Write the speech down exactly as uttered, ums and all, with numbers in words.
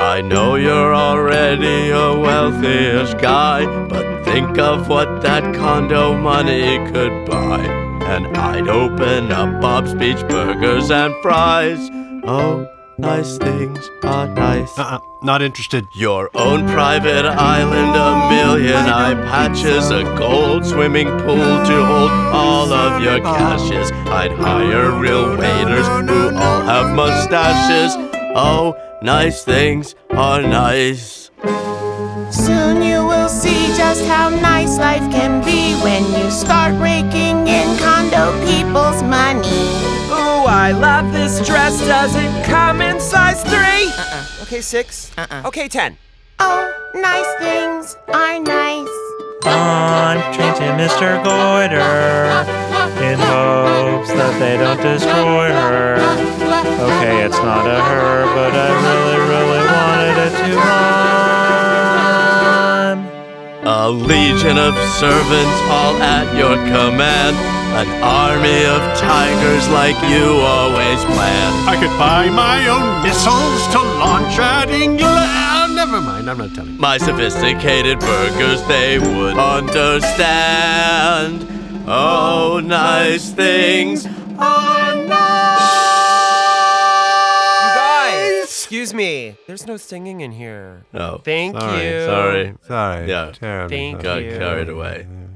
I know you're already a wealthy-ish guy, but think of what that condo money could buy, and I'd open up Bob's Beach Burgers and Fries. Oh, nice things are nice. Uh-uh, not interested. Your own private island, a million eye patches, a gold swimming pool to hold all of your cashes. I'd hire real waiters who all have mustaches. Oh, nice things are nice. Soon you will see just how nice life can be when you start raking in condo people's money. Ooh, I love this dress. Does it come in size three? Uh-uh. Okay, six. Uh-uh. Okay, ten. Oh, nice things are nice. I'm chasing Mister Goiter in hopes that they don't destroy her. Okay, it's not a her, but I really, really wanted it to rhyme. A legion of servants all at your command, an army of tigers like you always planned. I could buy my own missiles to launch at England. Oh, never mind, I'm not telling you. My sophisticated burgers, they would understand. Oh, nice things are nice. You guys, excuse me. There's no singing in here. Oh, Thank sorry, you. sorry. Sorry. Yeah. Terribly Thank sorry. Got you. carried away.